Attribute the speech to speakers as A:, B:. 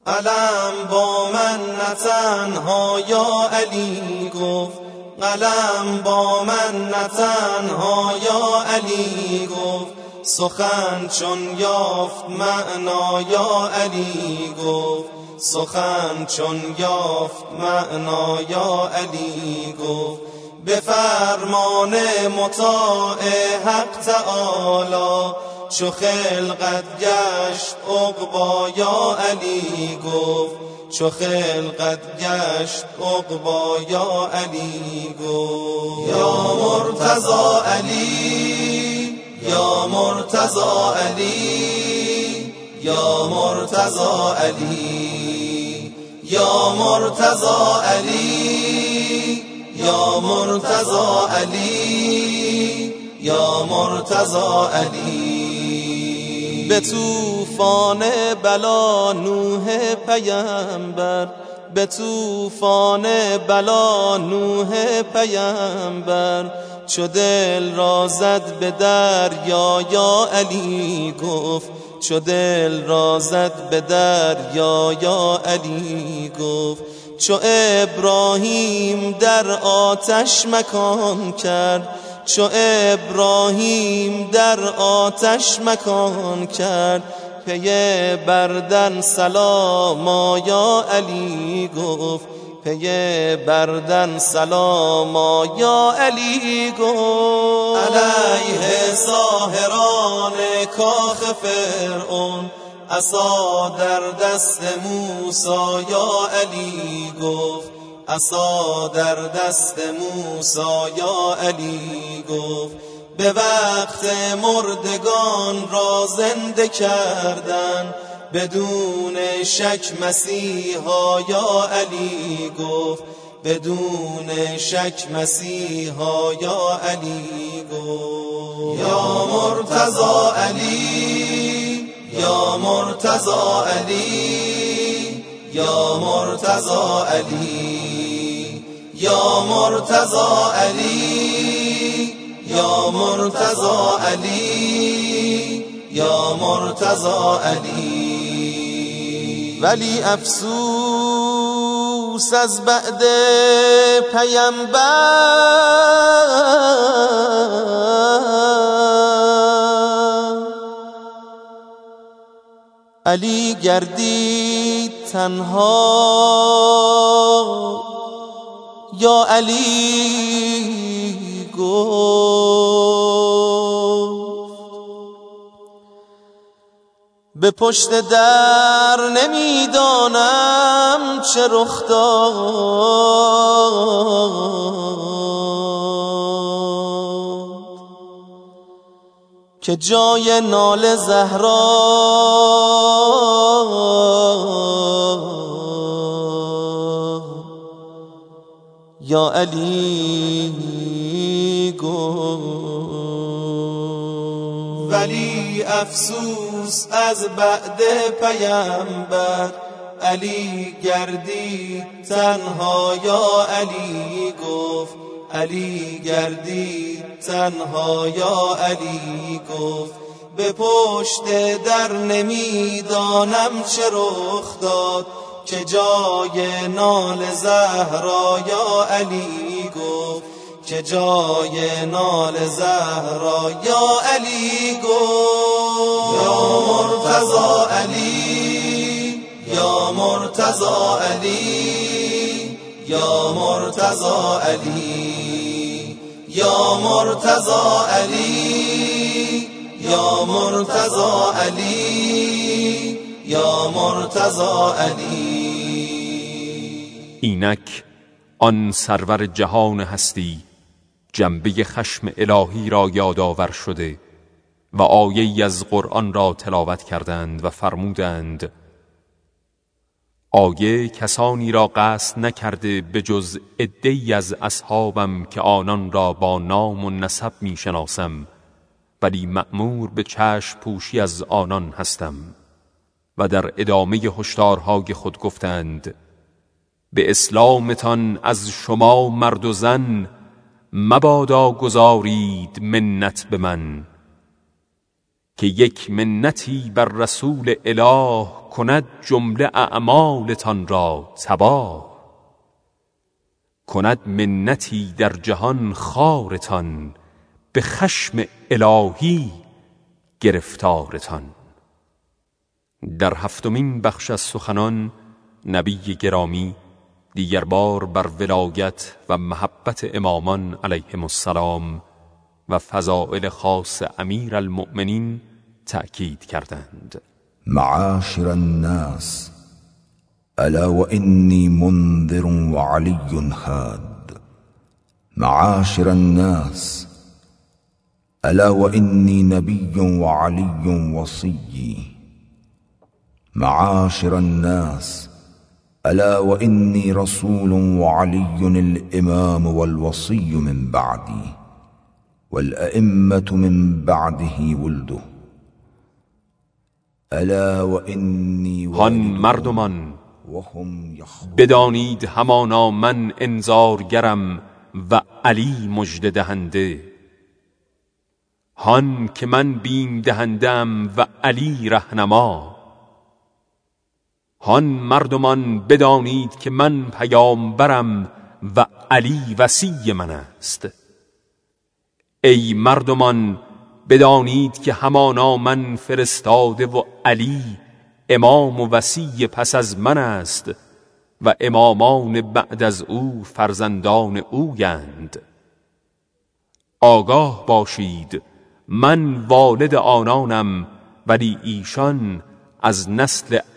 A: قلم با من نه تنها یا علی گفت، قلم با من نه تنها یا علی گفت، سخن چون یافت معنا یا علی گفت، سخن چون یافت معنا یا علی گفت، به فرمان مطاع حق تعالی چو خلقت گشت عقبا یا علی گفت، چو خلقت گشت عقبا یا علی گفت. یا مرتضی علی، یا مرتضی علی، یا مرتضی علی، یا مرتضی علی، یا مرتضی علی، یا مرتضی علی. به طوفان بلا نوح پیامبر، به طوفان بلا نوح پیامبر، چو دل را زد به دریا یا علی گفت، چو دل را زد به دریا یا علی گفت، چو ابراهیم در آتش مکان کرد، چو ابراهیم در آتش مکان کرد، پی بردن سلاما یا علی گفت، پی بردن سلاما یا علی گفت. علیه ساحران کاخ فرعون، عصا در دست موسی یا علی گفت، عصا در دست موسی یا علی گفت، به وقت مردگان را زنده کردن، بدون شک مسیحا یا علی گفت، بدون شک مسیحا یا علی گفت. یا مرتضی علی، یا مرتضی علی، یا مرتضی علی، یا مرتضی علی، یا مرتضی علی، یا مرتضی علی. ولی افسوس از بعد پیامبر، علی گردید تنها یا علی گفت، به پشت در نمیدانم چه رخ داد، که جای ناله زهرا یا علی گفت. ولی افسوس از بعد پیامبر، علی گردید تنها یا علی گفت، علی گردید تنها یا علی گفت، به پشت در نمیدانم چه رخ داد، که جای نال زهرا یا علی گفت، که جای نال زهرا یا علی گفت. یا مرتضی علی، یا مرتضی علی، یا مرتضی علی، یا مرتضی علی، یا مرتضی علی، یا مرتضی علی.
B: اینک آن سرور جهان هستی جنبه خشم الهی را یادآور شده و آیه‌ای از قرآن را تلاوت کردند و فرمودند: آیه کسانی را قصد نکرده به جز عده‌ای از اصحابم که آنان را با نام و نسب می شناسم، ولی مأمور به چشم پوشی از آنان هستم. و در ادامه هشدارهای خود گفتند: به اسلامتان از شما مرد و زن مبادا گذارید منت به من، که یک منتی بر رسول اله کند جمله اعمالتان را تباه. کند منتی در جهان خارتان به خشم الهی گرفتارتان. در هفتمین بخش از سخنان نبی گرامی دیگر بار بر ولایت و محبت امامان علیهم السلام و فضائل خاص امیر المؤمنین تأکید کردند.
C: معاشر الناس الا وإني منذر وعلي هاد. معاشر الناس الا وإني نبي وعلي وصي. معاشر الناس الا وإني رسول وعلي الامام والوصي من بعدي والأئمة من بعده ولده. الا وإني
B: هان مردمان بدانید همانا من انذارگرم و علی مژده دهنده. هان که من بیم دهندم و علی رهنما. هان مردمان بدانید که من پیامبرم و علی وصی من است. ای مردمان بدانید که همانا من فرستاده و علی امام و وصی پس از من است و امامان بعد از او فرزندان اویند. آگاه باشید من والد آنانم ولی ایشان از نسل